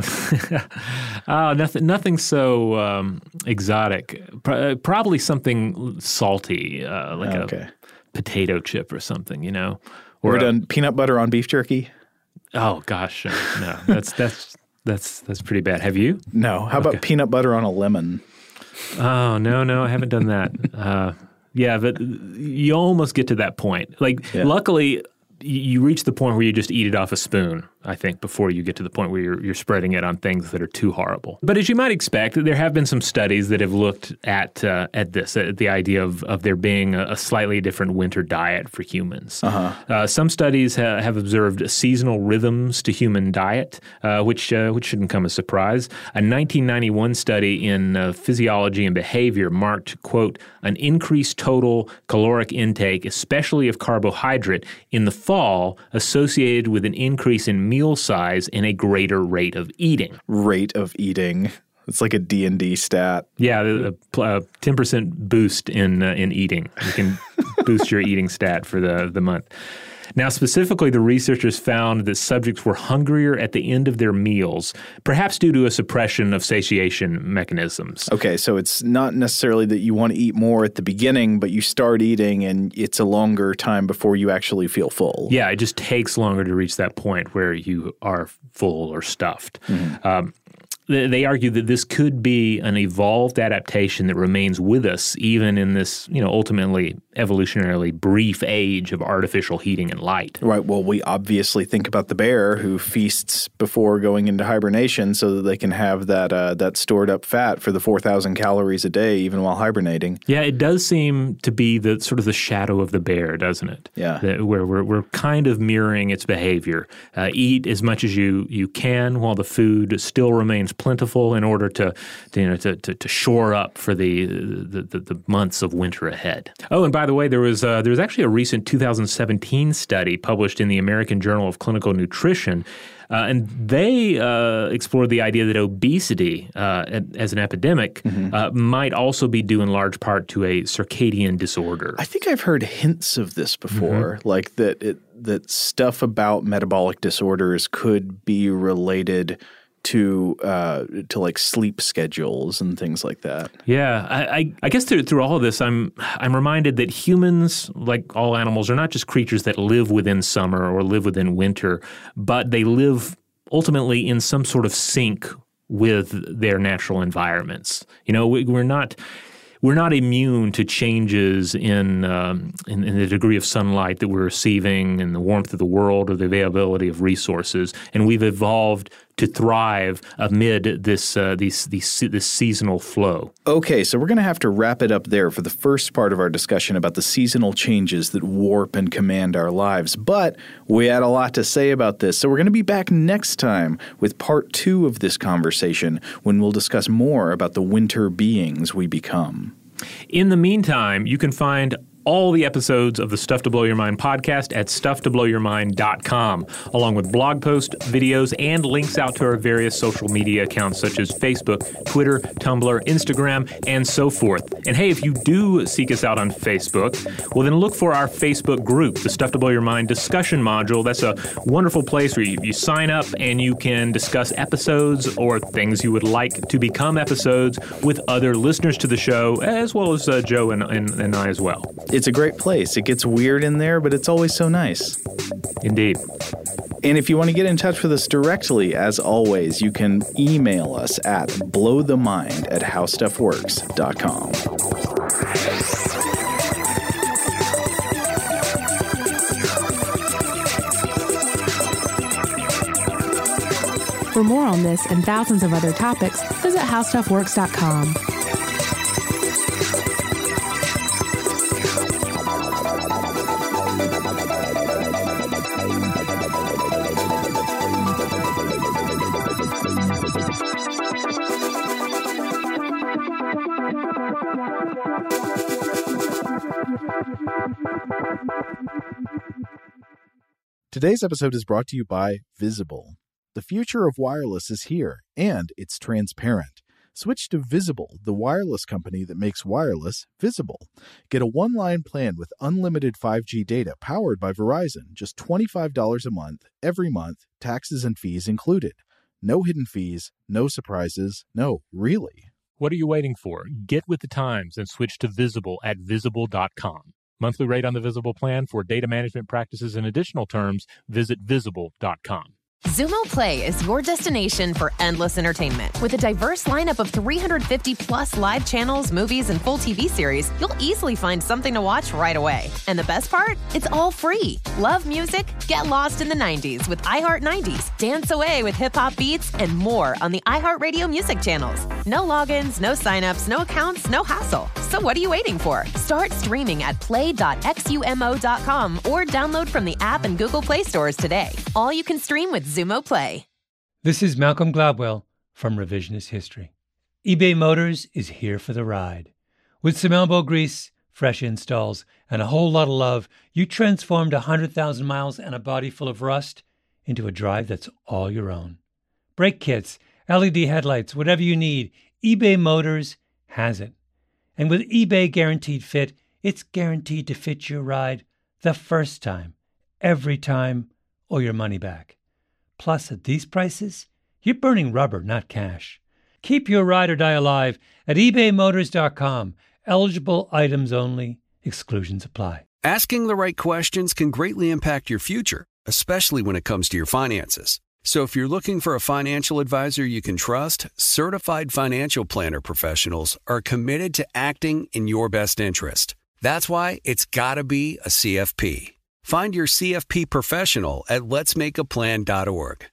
Nothing so exotic. Probably something salty, like a potato chip or something, you know. Or Ever done peanut butter on beef jerky? Oh gosh, no. That's pretty bad. Have you? No. How about peanut butter on a lemon? Oh no, I haven't done that. Yeah, but you almost get to that point. Like, luckily, you reach the point where you just eat it off a spoon, I think, before you get to the point where you're spreading it on things that are too horrible. But as you might expect, there have been some studies that have looked at this, at the idea of there being a slightly different winter diet for humans. Some studies have observed seasonal rhythms to human diet, which shouldn't come as a surprise. A 1991 study in Physiology and Behavior marked, quote, an increased total caloric intake, especially of carbohydrate, in the fall associated with an increase in meal size and a greater rate of eating. Rate of eating. It's like a D&D stat. Yeah, a 10% boost in eating. You can boost your eating stat for the month. Now, specifically, the researchers found that subjects were hungrier at the end of their meals, perhaps due to a suppression of satiation mechanisms. Okay, so it's not necessarily that you want to eat more at the beginning, but you start eating and it's a longer time before you actually feel full. Yeah, it just takes longer to reach that point where you are full or stuffed. They argue that this could be an evolved adaptation that remains with us even in this, ultimately evolutionarily brief age of artificial heating and light. Right. Well, we obviously think about the bear who feasts before going into hibernation so that they can have that stored up fat for the 4,000 calories a day even while hibernating. Yeah, it does seem to be the sort of the shadow of the bear, doesn't it? Yeah. Where we're kind of mirroring its behavior. Eat as much as you can while the food still remains plentiful in order to shore up for the months of winter ahead. Oh, and by the way, there was actually a recent 2017 study published in the American Journal of Clinical Nutrition, and they explored the idea that obesity as an epidemic might also be due in large part to a circadian disorder. I think I've heard hints of this before, like that stuff about metabolic disorders could be related to like sleep schedules and things like that. Yeah, I guess through all of this, I'm reminded that humans, like all animals, are not just creatures that live within summer or live within winter, but they live ultimately in some sort of sync with their natural environments. We're not immune to changes in the degree of sunlight that we're receiving and the warmth of the world or the availability of resources, and we've evolved to thrive amid this seasonal flow. Okay, so we're going to have to wrap it up there for the first part of our discussion about the seasonal changes that warp and command our lives. But we had a lot to say about this, so we're going to be back next time with part 2 of this conversation when we'll discuss more about the winter beings we become. In the meantime, you can find all the episodes of the Stuff to Blow Your Mind podcast at stufftoblowyourmind.com, along with blog posts, videos, and links out to our various social media accounts such as Facebook, Twitter, Tumblr, Instagram, and so forth. And hey, if you do seek us out on Facebook, well then look for our Facebook group, the Stuff to Blow Your Mind discussion module. That's a wonderful place where you sign up and you can discuss episodes or things you would like to become episodes with other listeners to the show, as well as Joe and I as well. It's a great place. It gets weird in there, but it's always so nice. Indeed. And if you want to get in touch with us directly, as always, you can email us at blowthemind@howstuffworks.com. For more on this and thousands of other topics, visit howstuffworks.com. Today's episode is brought to you by Visible. The future of wireless is here, and it's transparent. Switch to Visible, the wireless company that makes wireless visible. Get a one-line plan with unlimited 5G data powered by Verizon, just $25 a month, every month, taxes and fees included. No hidden fees, no surprises, no, really. What are you waiting for? Get with the times and switch to Visible at Visible.com. Monthly rate on the Visible plan for data management practices and additional terms, visit Visible.com. Xumo Play is your destination for endless entertainment. With a diverse lineup of 350 plus live channels, movies, and full TV series, you'll easily find something to watch right away. And the best part? It's all free. Love music? Get lost in the 90s with iHeart 90s. Dance away with hip-hop beats and more on the iHeartRadio music channels. No logins, no signups, no accounts, no hassle. So what are you waiting for? Start streaming at play.xumo.com or download from the app and Google Play stores today. All you can stream with Xumo Play. This is Malcolm Gladwell from Revisionist History. eBay Motors is here for the ride. With some elbow grease, fresh installs, and a whole lot of love, you transformed 100,000 miles and a body full of rust into a drive that's all your own. Brake kits, LED headlights, whatever you need, eBay Motors has it. And with eBay Guaranteed Fit, it's guaranteed to fit your ride the first time, every time, or your money back. Plus, at these prices, you're burning rubber, not cash. Keep your ride or die alive at ebaymotors.com. Eligible items only. Exclusions apply. Asking the right questions can greatly impact your future, especially when it comes to your finances. So if you're looking for a financial advisor you can trust, certified financial planner professionals are committed to acting in your best interest. That's why it's got to be a CFP. Find your CFP professional at letsmakeaplan.org.